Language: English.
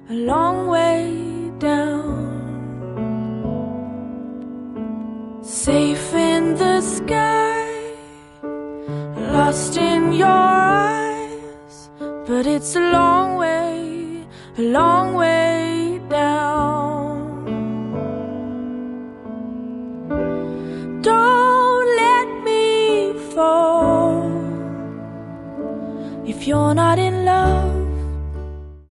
a long way down. Safe in the sky, lost in your eyes, but it's a long way down. Don't let me fall if you're not in love.